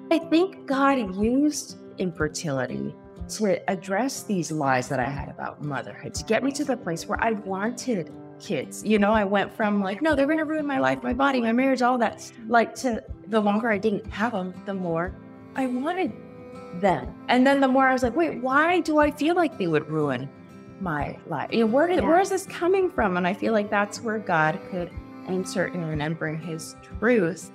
I think God used infertility to address these lies that I had about motherhood, to get me to the place where I wanted kids. I went from like, no, they're going to ruin my life, my body, my marriage, all that, like to the longer I didn't have them, the more I wanted them. And then the more I was like, wait, why do I feel like they would ruin my life? Where is this coming from? And I feel like that's where God could answer and bring his truth.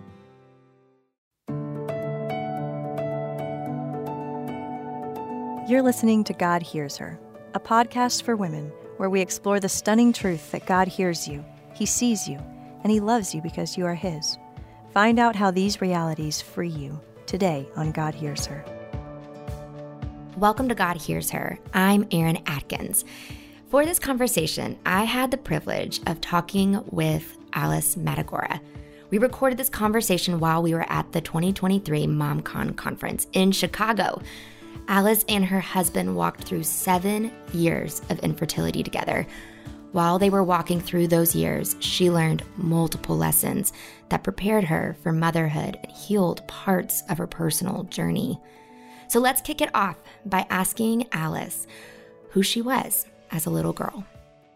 You're listening to God Hears Her, a podcast for women where we explore the stunning truth that God hears you, He sees you, and He loves you because you are His. Find out how these realities free you today on God Hears Her. Welcome to God Hears Her. I'm Erin Atkins. For this conversation, I had the privilege of talking with Alice Matagora. We recorded this conversation while we were at the 2023 MomCon conference in Chicago. Alice and her husband walked through 7 years of infertility together. While they were walking through those years, she learned multiple lessons that prepared her for motherhood and healed parts of her personal journey. So let's kick it off by asking Alice who she was as a little girl.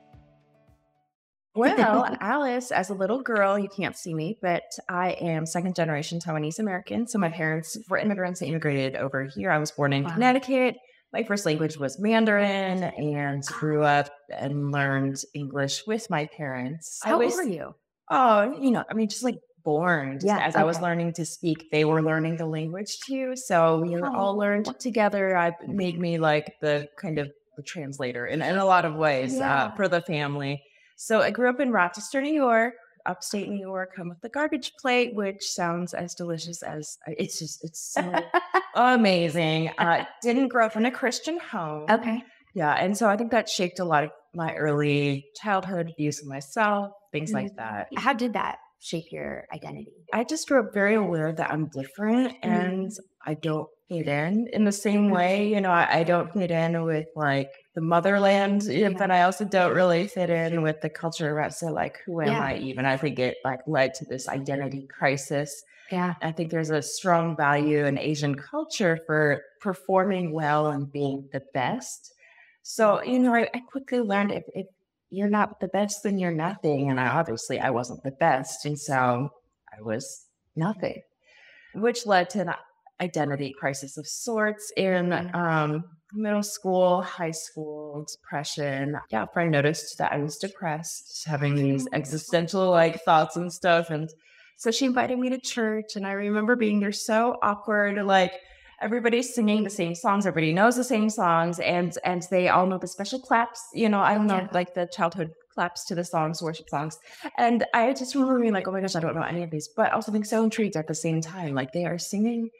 Well, Alice, as a little girl, you can't see me, but I am second generation Taiwanese American. So my parents were immigrants that immigrated over here. I was born in Connecticut. My first language was Mandarin and grew up and learned English with my parents. How old were you? Oh, just like born. As I was learning to speak, they were learning the language too. So we all learned together. It made me like the kind of the translator in a lot of ways for the family. So I grew up in Rochester, New York, upstate New York, home of the garbage plate, which sounds as delicious as it's so amazing. Didn't grow up in a Christian home. Okay. Yeah. And so I think that shaped a lot of my early childhood views of myself, things like that. How did that shape your identity? I just grew up very aware that I'm different and I don't fit in the same way. I don't fit in with like the motherland, but I also don't really fit in with the culture around. So like, who am I even? I think it like led to this identity crisis. Yeah. I think there's a strong value in Asian culture for performing well and being the best. So, I quickly learned if you're not the best, then you're nothing. And I wasn't the best. And so I was nothing, which led to an identity crisis of sorts in middle school, high school, depression. Yeah, a friend noticed that I was depressed, having these existential like thoughts and stuff. And so she invited me to church. And I remember being there so awkward, like everybody's singing the same songs. Everybody knows the same songs and they all know the special claps. I don't know, like the childhood claps to the songs, worship songs. And I just remember being like, oh my gosh, I don't know any of these, but also being so intrigued at the same time. Like they are singing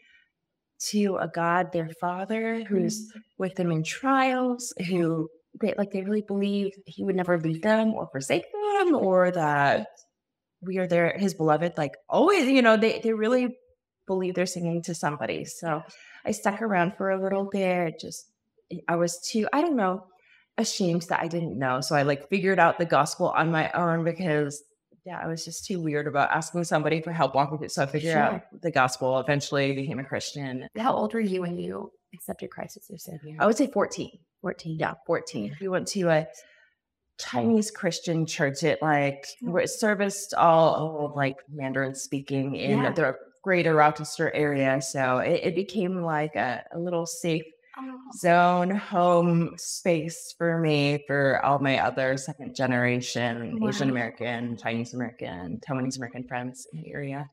to a God, their Father, who's with them in trials, who they really believe he would never leave them or forsake them, or that we are his beloved, like always, they really believe they're singing to somebody. So I stuck around for a little bit. I was too, I don't know, ashamed that I didn't know. So I like figured out the gospel on my own because I was just too weird about asking somebody for help walking with it. So I figured out the gospel, eventually became a Christian. How old were you when you accepted Christ as your Savior? I would say 14. 14. Yeah, 14. We went to a Chinese Christian church. It serviced all like Mandarin speaking in the greater Rochester area. So it became like a little safe zone, home space for me, for all my other second generation Asian American, Chinese American, Taiwanese American friends in the area.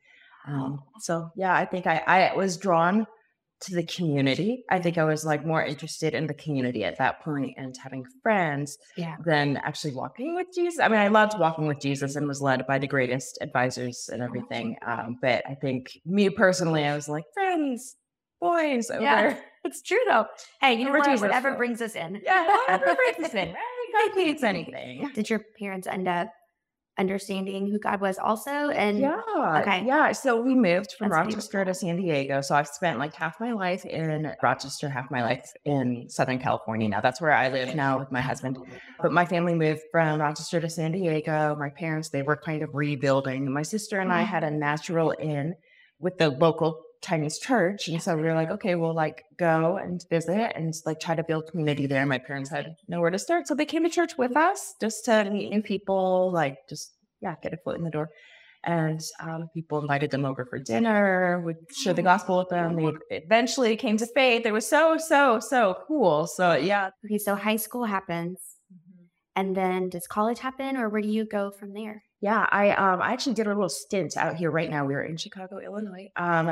I think I was drawn to the community. I think I was like more interested in the community at that point and having friends than actually walking with Jesus. I mean, I loved walking with Jesus and was led by the greatest advisors and everything. But I think me personally, I was like, friends, boys over there. It's true though. Hey, you know what? Whatever brings us in. Yeah, whatever brings us in. Right? God needs anything. Did your parents end up understanding who God was also? And so we moved from Rochester to San Diego. So I've spent like half my life in Rochester, half my life in Southern California. Now that's where I live now with my husband. But my family moved from Rochester to San Diego. My parents, they were kind of rebuilding. My sister and I had a natural in with the local Chinese church. And so we were like, okay, we'll like go and visit and like try to build community there. My parents had nowhere to start. So they came to church with us just to meet new people, like just, get a foot in the door. And people invited them over for dinner, would share the gospel with them. They eventually came to faith. It was so cool. So, yeah. Okay, so high school happens. And then does college happen, or where do you go from there? Yeah, I actually did a little stint out here right now. We were in Chicago, Illinois.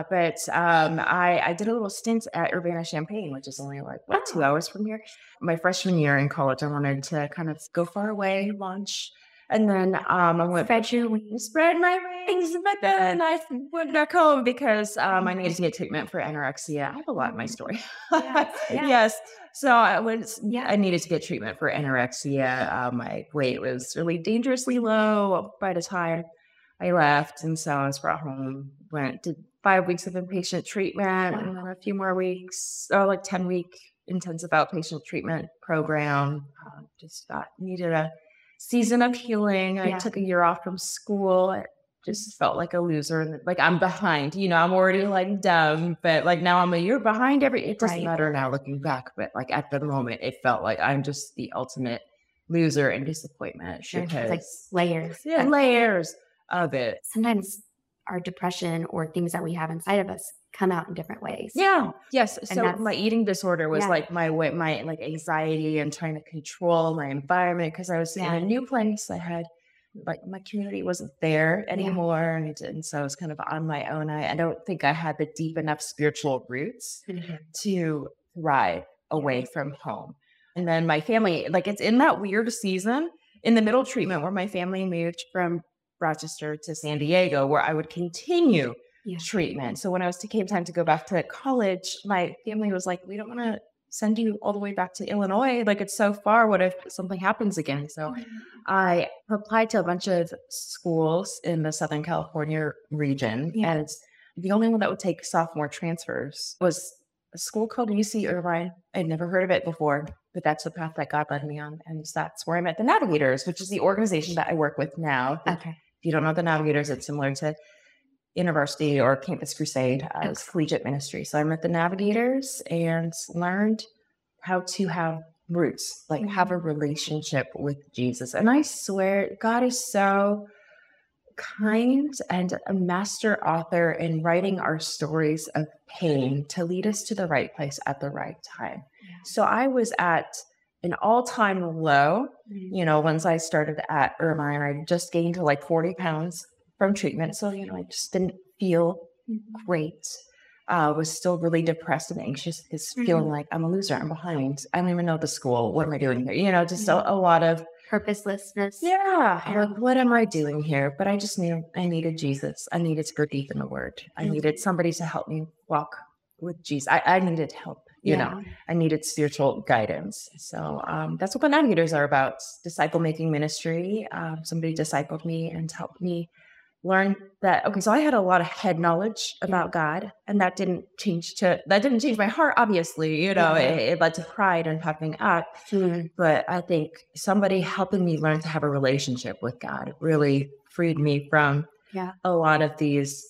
I did a little stint at Urbana-Champaign, which is only like, 2 hours from here. My freshman year in college, I wanted to kind of go far away, launch. And then I went spread my wings, but then I went back home because I needed to get treatment for anorexia. I have a lot in my story. Yes. So I needed to get treatment for anorexia. My weight was really dangerously low by the time I left. And so I was brought home, did 5 weeks of inpatient treatment, and then a few more weeks, 10-week intensive outpatient treatment program. Needed a season of healing. I took a year off from school. I just felt like a loser. Like I'm behind, I'm already like dumb, but like now I'm a year behind it doesn't matter now looking back, but like at the moment it felt like I'm just the ultimate loser and disappointment. Sure. It's like layers. Yeah, layers of it. Sometimes our depression or things that we have inside of us come out in different ways. Yeah. Yes. So my eating disorder was like my like anxiety and trying to control my environment because I was in a new place. I had like my community wasn't there anymore. And so I was kind of on my own. I don't think I had the deep enough spiritual roots to thrive away from home. And then my family, like it's in that weird season in the middle treatment where my family moved from Rochester to San Diego, where I would continue treatment. So when I came time to go back to college, my family was like, we don't want to send you all the way back to Illinois. Like it's so far. What if something happens again? So I applied to a bunch of schools in the Southern California region. And the only one that would take sophomore transfers was a school called UC Irvine. I'd never heard of it before, but that's the path that God led me on. And that's where I met the Navigators, which is the organization that I work with now. Okay. If you don't know the Navigators, it's similar to University or Campus Crusade as collegiate ministry. So I met the Navigators and learned how to have roots, like have a relationship with Jesus. And I swear, God is so kind and a master author in writing our stories of pain to lead us to the right place at the right time. Yeah. So I was at an all-time low, once I started at Irvine. I just gained like 40 pounds from treatment. So, I just didn't feel great. Was still really depressed and anxious, feeling like I'm a loser. I'm behind. I don't even know the school. What am I doing here? Just a lot of purposelessness. Yeah. Like, what am I doing here? But I just I needed Jesus. I needed to go deep in the word. I needed somebody to help me walk with Jesus. I needed help. I needed spiritual guidance. So that's what the Navigators are about. Disciple making ministry. Somebody discipled me and helped me learn that. Okay, so I had a lot of head knowledge about God, and that didn't change my heart. Obviously, it led to pride and puffing up. But I think somebody helping me learn to have a relationship with God really freed me from a lot of these.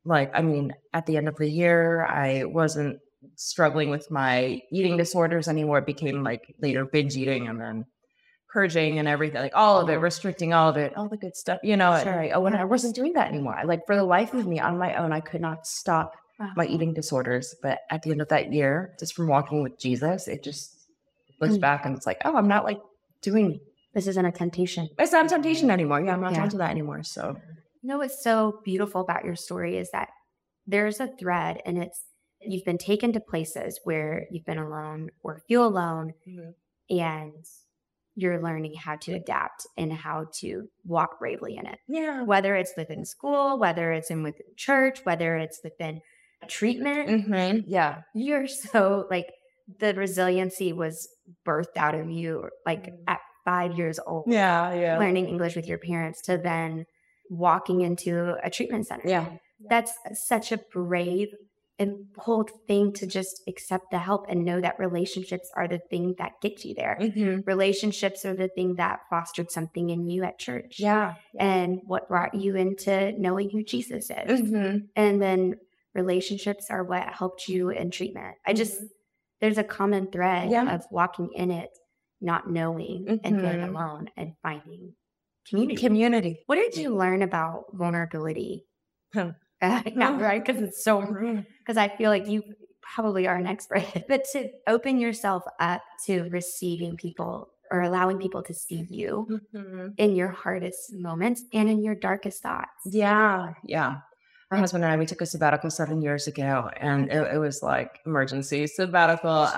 At the end of the year, I wasn't struggling with my eating disorders anymore. It became like later binge eating and then purging and everything, like all of it, restricting all of it, all the good stuff, When I wasn't doing that anymore, for the life of me on my own, I could not stop my eating disorders. But at the end of that year, just from walking with Jesus, it just looks back and it's like, oh, I'm not doing. This isn't a temptation. It's not a temptation anymore. Yeah, I'm not drawn to that anymore. So. What's so beautiful about your story is that there's a thread, and it's you've been taken to places where you've been alone or feel alone, and you're learning how to adapt and how to walk bravely in it. Yeah. Whether it's within school, whether it's within church, whether it's within treatment. Yeah. You're so the resiliency was birthed out of you at 5 years old. Yeah. Learning English with your parents to then walking into a treatment center. Yeah. That's such a brave and bold thing to just accept the help and know that relationships are the thing that get you there. Relationships are the thing that fostered something in you at church. Yeah. And what brought you into knowing who Jesus is. And then relationships are what helped you in treatment. There's a common thread of walking in it, not knowing and feeling alone and finding community. What did you learn about vulnerability? Not right, because it's so, because I feel like you probably are an expert, but to open yourself up to receiving people or allowing people to see you in your hardest moments and in your darkest thoughts. Yeah. My husband and I, we took a sabbatical 7 years ago, and it was like emergency sabbatical.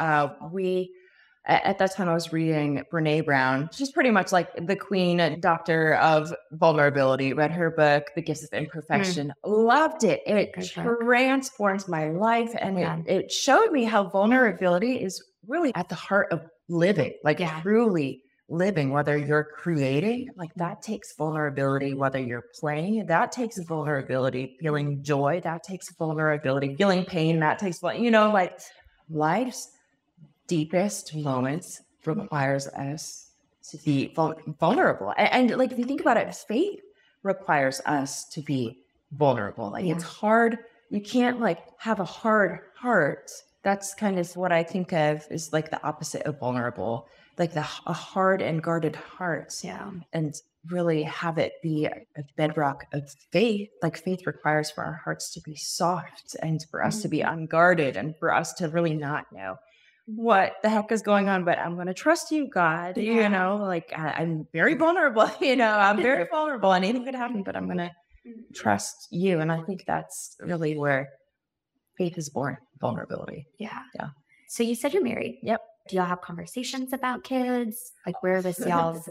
At that time, I was reading Brene Brown. She's pretty much like the queen doctor of vulnerability. Read her book, The Gifts of Imperfection. Loved it. It transformed my life, and it showed me how vulnerability is really at the heart of living, like truly living, whether you're creating, like that takes vulnerability, whether you're playing, that takes vulnerability, feeling joy, that takes vulnerability, feeling pain, that takes, like life's deepest moments requires us to be vulnerable. And like, if you think about it, faith requires us to be vulnerable. Like it's hard. You can't like have a hard heart. That's kind of what I think of is like the opposite of vulnerable, like a hard and guarded heart. Yeah. And really have it be a bedrock of faith. Like faith requires for our hearts to be soft and for us to be unguarded and for us to really not know what the heck is going on, but I'm going to trust you, God, like I'm very vulnerable, I'm very vulnerable and anything could happen, but I'm going to trust you. And I think that's really where faith is born, vulnerability. Yeah. So you said you're married. Yep. Do y'all have conversations about kids? Like where this y'all's?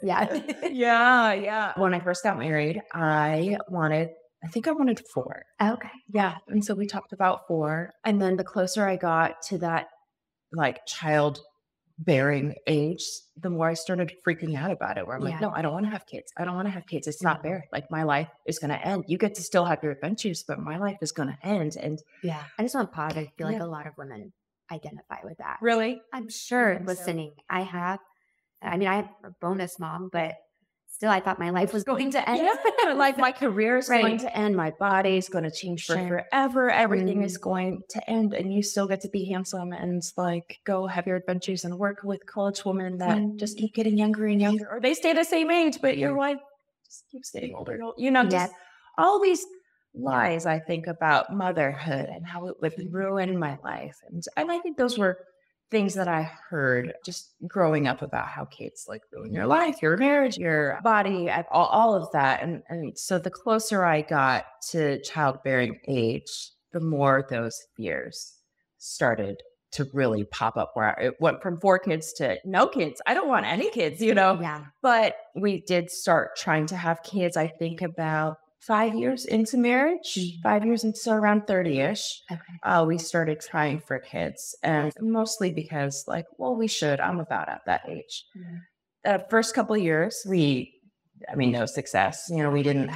Yeah. When I first got married, I wanted 4. Okay. Yeah. And so we talked about 4. And then the closer I got to that like childbearing age, the more I started freaking out about it, where I'm like, no, I don't want to have kids. It's not fair. Like my life is going to end. You get to still have your adventures, but my life is going to end. And I just want to pause. I feel like a lot of women identify with that. Really? I'm sure listening. So. I have a bonus mom, but still I thought my life was going to end. Yeah. Like my career is going to end. My body is going to change for forever. Everything is going to end. And you still get to be handsome and like go have your adventures and work with college women that just keep getting younger and younger, or they stay the same age, but your life just keeps getting older. Just all these lies I think about motherhood and how it would ruin my life. And I think those were things that I heard just growing up about how kids like ruin your life, your marriage, your body, all of that. And so the closer I got to childbearing age, the more those fears started to really pop up, where it went from 4 kids to no kids. I don't want any kids, Yeah. But we did start trying to have kids, I think about 5 years into marriage, 5 years into around 30-ish, we started trying for kids, and mostly because we should. I'm about at that age. The first couple of years, no success. We didn't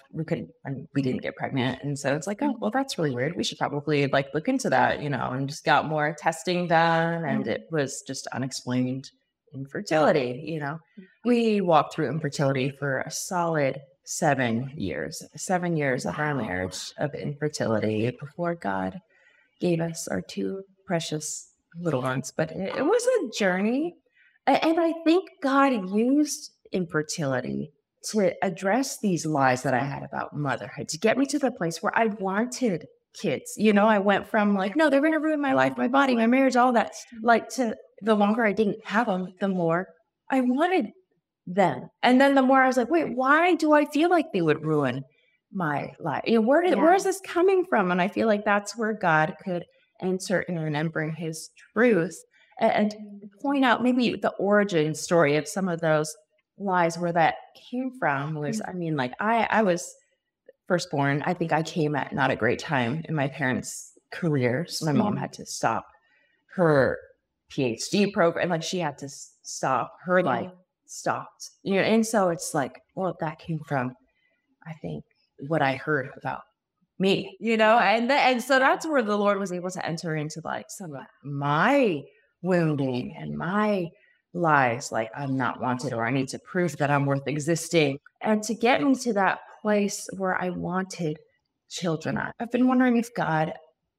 get pregnant. And so it's like, oh, well, that's really weird. We should probably look into that, and just got more testing done. And it was just unexplained infertility. We walked through infertility for a solid 7 years of our marriage of infertility before God gave us our 2 precious little ones. But it was a journey. And I think God used infertility to address these lies that I had about motherhood, to get me to the place where I wanted kids. I went from no, they're going to ruin my life, my body, my marriage, all that, to the longer I didn't have them, the more I wanted them. And then the more I was like, wait, why do I feel like they would ruin my life? Where is this coming from? And I feel like that's where God could enter in and bring his truth and point out maybe the origin story of some of those lies, where that came from was, I was firstborn. I think I came at not a great time in my parents' careers. My mom had to stop her PhD program. She had to stop her life. Stopped, and so it's that came from, I think, what I heard about me, and so that's where the Lord was able to enter into some of my wounding and my lies, I'm not wanted, or I need to prove that I'm worth existing, and to get me to that place where I wanted children. I've been wondering if God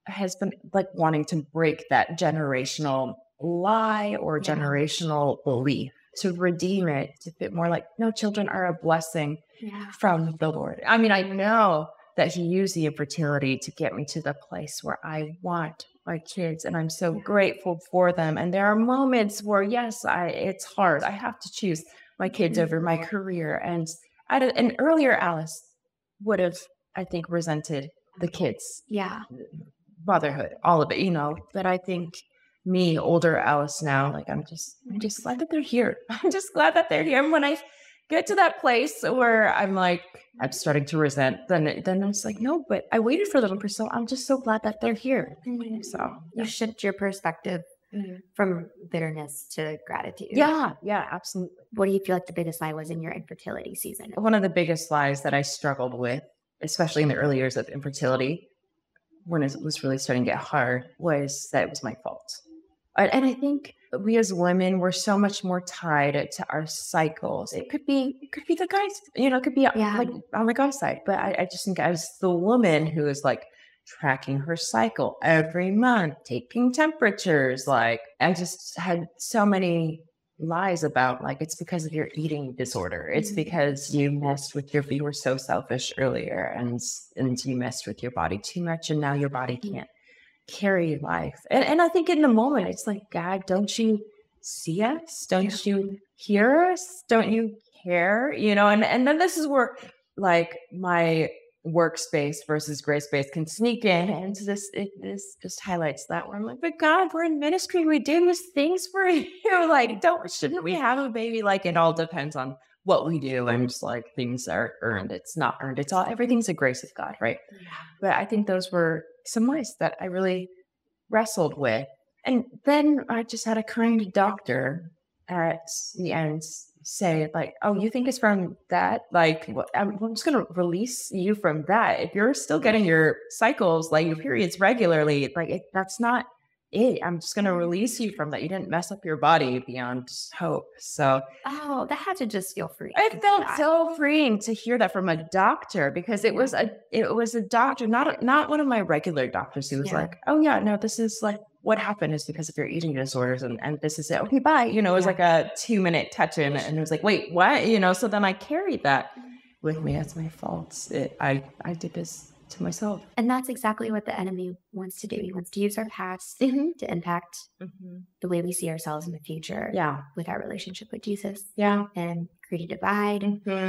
has been like wanting to break that generational lie or generational belief, to redeem it, to fit more like, no, children are a blessing from the Lord. I mean, I know that he used the infertility to get me to the place where I want my kids, and I'm so grateful for them. And there are moments where, yes, it's hard. I have to choose my kids over my career. And an earlier Alice would have, I think, resented the kids. Yeah. Motherhood, all of it, but I think me, older Alice now, like, I'm just glad that they're here. I'm just glad that they're here. And when I get to that place where I'm like, I'm starting to resent, then it's like, no, but I waited for them so I'm just so glad that they're here. So you shift your perspective from bitterness to gratitude. Yeah, absolutely. What do you feel like the biggest lie was in your infertility season? One of the biggest lies that I struggled with, especially in the early years of infertility, when it was really starting to get hard, was that it was my fault. And I think we as women, we're so much more tied to our cycles. It could be the guys, it could be like on the guy's side. But I just think I was the woman who is like tracking her cycle every month, taking temperatures. Like, I just had so many lies about, like, it's because of your eating disorder. It's because you were so selfish earlier, and you messed with your body too much, and now your body can't carry life. And I think in the moment, it's like, God, don't you see us? Don't you hear us? Don't you care? And then this is where, like, my workspace versus gray space can sneak in, and this just highlights that, where I'm like, but God, we're in ministry, we do these things for you. Like, shouldn't we have a baby? Like, it all depends on what we do. And just like, things are earned. It's not earned. Everything's a grace of God, right? Yeah. But I think those were some ways that I really wrestled with. And then I just had a kind doctor at the end say, like, oh, you think it's from that? Like, I'm just going to release you from that. If you're still getting your cycles, like your periods regularly, like, that's not it. I'm just going to release you from that. You didn't mess up your body beyond hope. So, that had to just feel free. It felt so freeing to hear that from a doctor, because it was a doctor, not one of my regular doctors, who was like, oh yeah, no, this is like, what happened is because of your eating disorders, and this is it. Okay, bye. It was like a 2-minute touch in, and it was like, wait, what? So then I carried that with me as my faults. I did this to myself. And that's exactly what the enemy wants to do. He wants to use our past to impact the way we see ourselves in the future. Yeah. With our relationship with Jesus. Yeah. And create a divide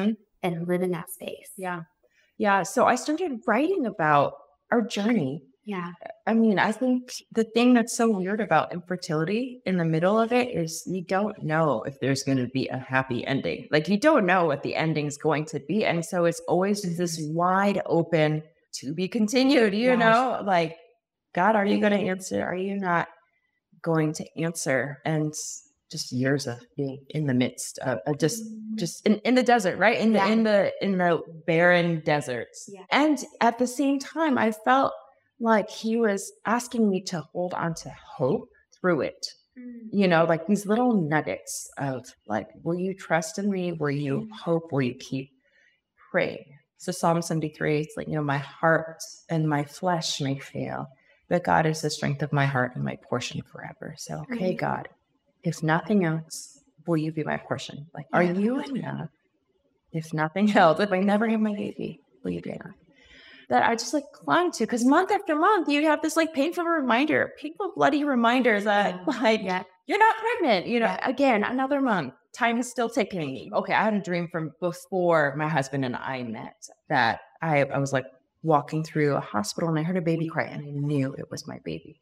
and live in that space. Yeah. Yeah. So I started writing about our journey. Yeah. I mean, I think the thing that's so weird about infertility in the middle of it is you don't know if there's going to be a happy ending. Like, you don't know what the ending's going to be. And so it's always just this wide open, to be continued, like, God, are you going to answer? Are you not going to answer? And just years of being in the midst of just in the desert, right? In the barren deserts. Yeah. And at the same time, I felt like he was asking me to hold on to hope through it. Like these little nuggets of, like, will you trust in me? Will you hope? Will you keep praying? So Psalm 73, it's like, my heart and my flesh may fail, but God is the strength of my heart and my portion forever. So, okay, God, if nothing else, will you be my portion? Like, are you enough? If nothing else, if I never have my baby, will you be enough? That I just clung to, because month after month, you have this painful bloody reminder that you're not pregnant. Again, another month. Time is still ticking. Okay, I had a dream from before my husband and I met that I was walking through a hospital, and I heard a baby cry, and I knew it was my baby.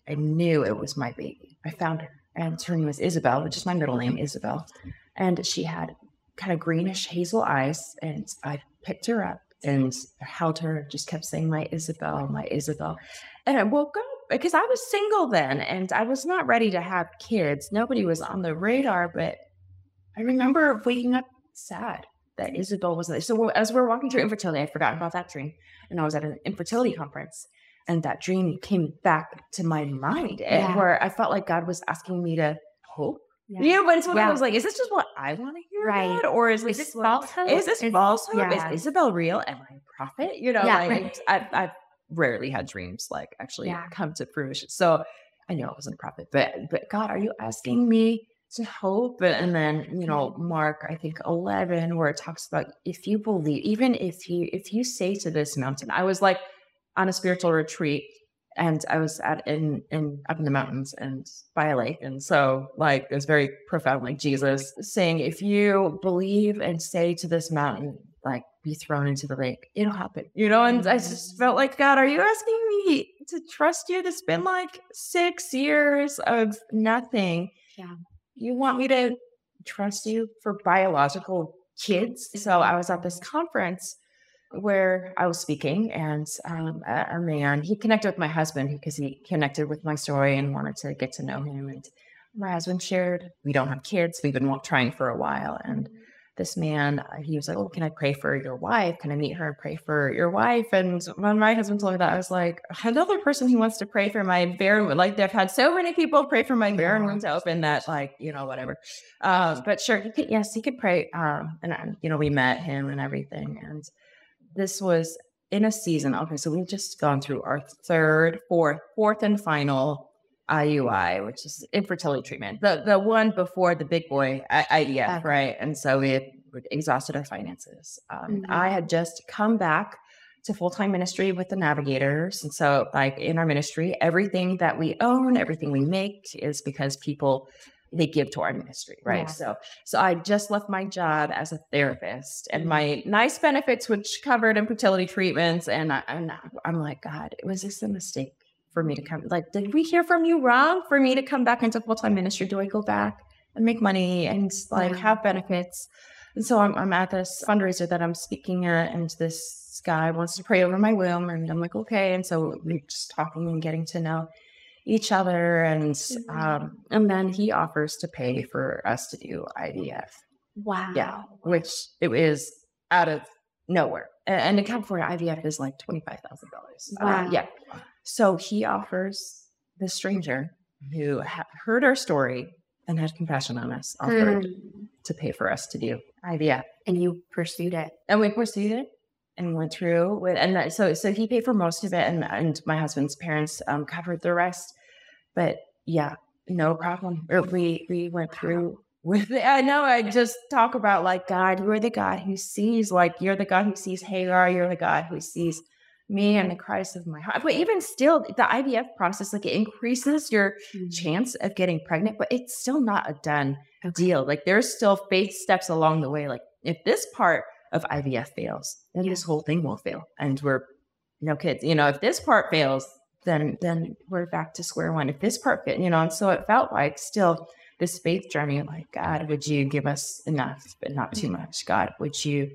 I found her, and her name was Isabel, which is my middle name, Isabel. And she had kind of greenish hazel eyes, and I picked her up and held her, just kept saying, my Isabel, my Isabel. And I woke up because I was single then, and I was not ready to have kids. Nobody was on the radar, but I remember waking up sad that Isabel wasn't there. So as we're walking through infertility, I'd forgotten about that dream. And I was at an infertility conference, and that dream came back to my mind, where I felt like God was asking me to hope. Yeah. But it's when I was like, is this just what I want to hear about? Or is this falsehood? Is this falsehood? Yeah. Is Isabel real? Am I a prophet? rarely had dreams like actually come to fruition. So I know I wasn't a prophet, but God, are you asking me to hope? And then, Mark, I think 11, where it talks about if you believe, even if you say to this mountain, I was like on a spiritual retreat, and I was up in the mountains and by a lake. And so like, it was very profound, like Jesus saying, if you believe and say to this mountain, like, be thrown into the lake, it'll happen, and I just felt like, God, are you asking me to trust you? It's been like 6 years of nothing. Yeah. You want me to trust you for biological kids? So I was at this conference where I was speaking, and a man, he connected with my husband because he connected with my story and wanted to get to know him. And my husband shared, we don't have kids. We've been trying for a while. And this man, he was like, oh, can I pray for your wife? Can I meet her and pray for your wife? And when my husband told me that, I was like, another person who wants to pray for my barren, like they've had so many people pray for my barren womb to open that, like, whatever. But sure, he could pray. And we met him and everything. And this was in a season. Okay, so we've just gone through our fourth and final IUI, which is infertility treatment. The one before the big boy IVF, right? And so we had exhausted our finances. I had just come back to full-time ministry with the Navigators. And so like in our ministry, everything that we own, everything we make is because people, they give to our ministry, right? Yeah. So I just left my job as a therapist, and my nice benefits, which covered infertility treatments. And I'm like, God, was this a mistake for me to come? Like, did we hear from you wrong for me to come back into full-time ministry? Do I go back and make money and like have benefits? And so I'm at this fundraiser that I'm speaking at, and this guy wants to pray over my womb, and I'm like, okay. And so we're just talking and getting to know each other, and then he offers to pay for us to do IVF. Wow. Yeah, which it is out of nowhere. And in California, IVF is like $25,000. Wow. Yeah. So he offers the stranger who heard our story and had compassion on us, offered to pay for us to do IVF. And you pursued it. And we pursued it. And went through with, and so he paid for most of it, and my husband's parents covered the rest. But yeah, no problem. We went through with it. I know. I just talk about like, God, you're the God who sees. Like, you're the God who sees Hagar. You're the God who sees me and the Christ of my heart. But even still, the IVF process, like, it increases your chance of getting pregnant, but it's still not a done deal. Like, there's still faith steps along the way. Like, if this part of IVF fails, then this whole thing will fail, and we're no kids. If this part fails, then we're back to square one. If this part fit, and so it felt like still this faith journey. Like, God, would you give us enough, but not too much? God, would you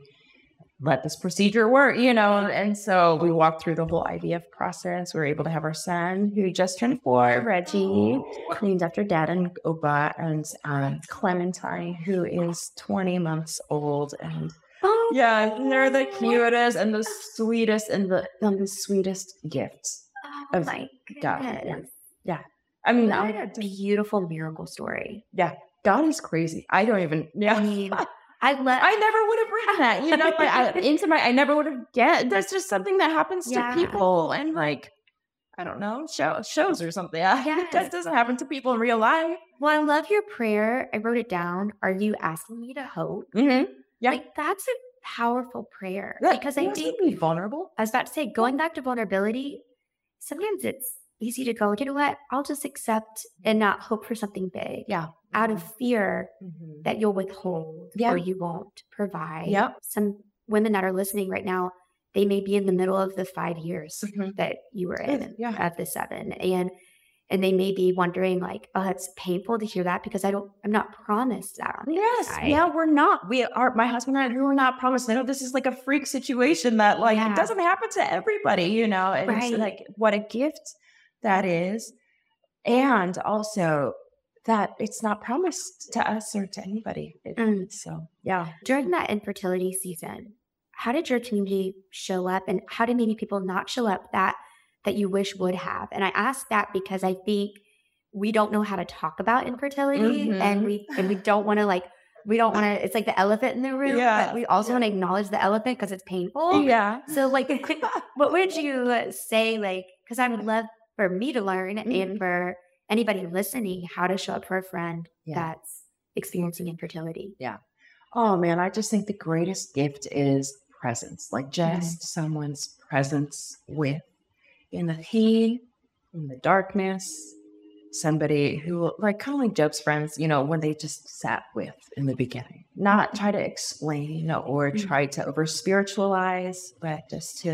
let this procedure work? And so we walked through the whole IVF process. We were able to have our son, who just turned 4, Reggie, named after Dad and Oba, and Clementine, who is 20 months old. And they're the cutest and the sweetest and the sweetest gifts of God. Yeah. I mean, what a beautiful miracle story. Yeah. God is crazy. I don't even, I mean, I never would have written that, but I never would have that's just something that happens to people, and like, I don't know, shows or something. That doesn't happen to people in real life. Well, I love your prayer. I wrote it down. Are you asking me to hope? Mm-hmm. Yeah. Like, that's a powerful prayer, because I think be vulnerable. I was about to say, going back to vulnerability, sometimes it's easy to go, you know what, I'll just accept and not hope for something big. Yeah. Out of fear that you'll withhold or you won't provide. Yeah. Some women that are listening right now, they may be in the middle of the 5 years that you were in, of the 7. And they may be wondering, like, oh, it's painful to hear that, because I'm not promised that on the other side. Yeah, we're not. My husband and I, we were not promised. I know this is like a freak situation that, like, it doesn't happen to everybody, and it's like, what a gift that is. And also that it's not promised to us or to anybody. So, yeah. During that infertility season, how did your community show up, and how did maybe people not show up that you wish would have? And I ask that because I think we don't know how to talk about infertility, and we don't want to like we don't want to, it's like the elephant in the room, but we also want to acknowledge the elephant because it's painful. Yeah. So like, what would you say, like, because I would love for me to learn and for anybody listening how to show up for a friend that's experiencing infertility. Yeah. Oh man, I just think the greatest gift is presence, like just someone's presence with in the heat, in the darkness, somebody who, like, kind of like Job's friends, you know, when they just sat with in the beginning, not try to explain or try to over spiritualize, but just to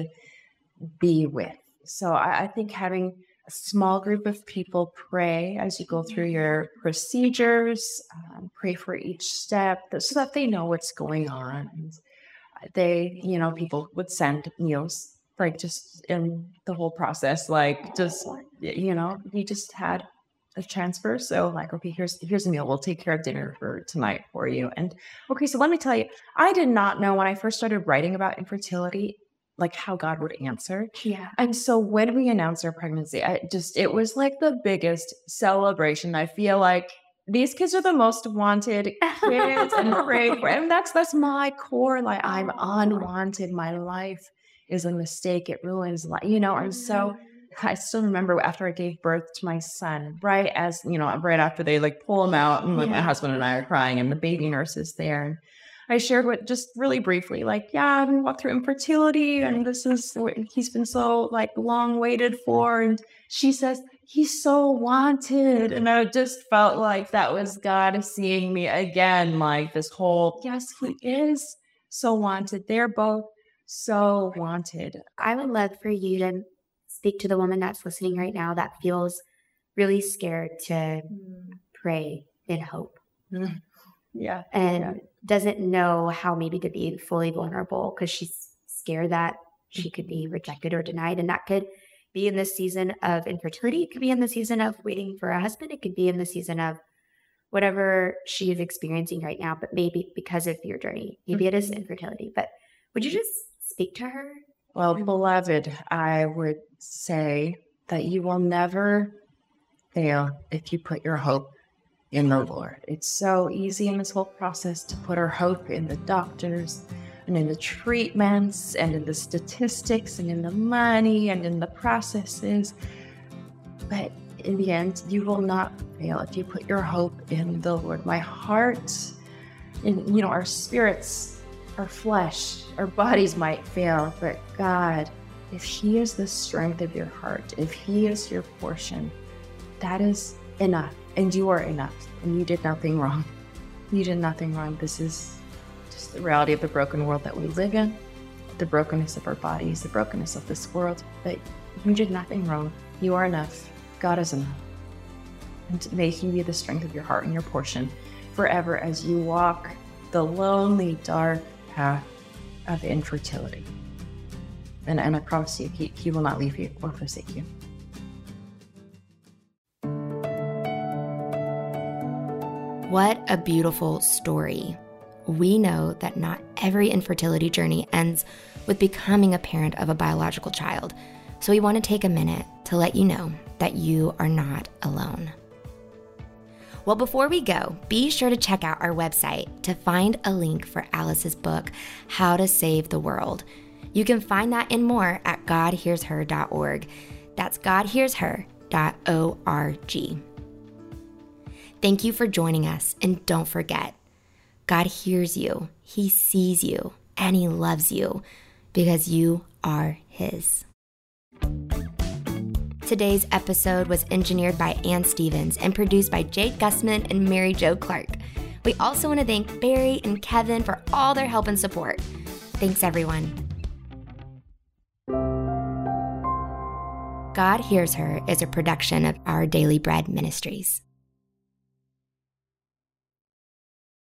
be with. So I think having a small group of people pray as you go through your procedures, pray for each step so that they know what's going on. And they, you know, people would send meals, like just in the whole process, like just, you know, we just had a transfer. So like, okay, here's a meal. We'll take care of dinner for tonight for you. And okay, so let me tell you, I did not know when I first started writing about infertility, like how God would answer. Yeah. And so when we announced our pregnancy, it was like the biggest celebration. I feel like these kids are the most wanted kids and prayed for. And that's my core. Like, I'm unwanted. My life is a mistake. It ruins life, you know? And so I still remember after I gave birth to my son, right as, you know, right after they like pull him out and like my husband and I are crying and the baby nurse is there. And I shared what just really briefly, like, yeah, I've been walked through infertility and this is what he's been so like long waited for. And she says, he's so wanted. And I just felt like that was God seeing me again, like this whole, yes, he is so wanted. They're both so wanted. I would love for you to speak to the woman that's listening right now that feels really scared to pray in hope. Yeah. And doesn't know how maybe to be fully vulnerable because she's scared that she could be rejected or denied. And that could be in this season of infertility. It could be in the season of waiting for a husband. It could be in the season of whatever she is experiencing right now, but maybe because of your journey, maybe it is infertility. But would you just speak to her? Well, beloved, I would say that you will never fail if you put your hope in the Lord. It's so easy in this whole process to put our hope in the doctors and in the treatments and in the statistics and in the money and in the processes. But in the end, you will not fail if you put your hope in the Lord. My heart and, you know, our spirits, our flesh, our bodies might fail, but God, if he is the strength of your heart, if he is your portion, that is enough. And you are enough. And you did nothing wrong. You did nothing wrong. This is just the reality of the broken world that we live in, the brokenness of our bodies, the brokenness of this world. But you did nothing wrong. You are enough. God is enough. And may he be the strength of your heart and your portion forever as you walk the lonely, dark path of infertility. And I promise you, he will not leave you or forsake you. What a beautiful story. We know that not every infertility journey ends with becoming a parent of a biological child. So we want to take a minute to let you know that you are not alone. Well, before we go, be sure to check out our website to find a link for Alice's book, How to Save the World. You can find that and more at godhearsher.org. That's godhearsher.org. Thank you for joining us, and don't forget, God hears you, he sees you, and he loves you because you are his. Today's episode was engineered by Ann Stevens and produced by Jade Gussman and Mary Jo Clark. We also want to thank Barry and Kevin for all their help and support. Thanks, everyone. God Hears Her is a production of Our Daily Bread Ministries.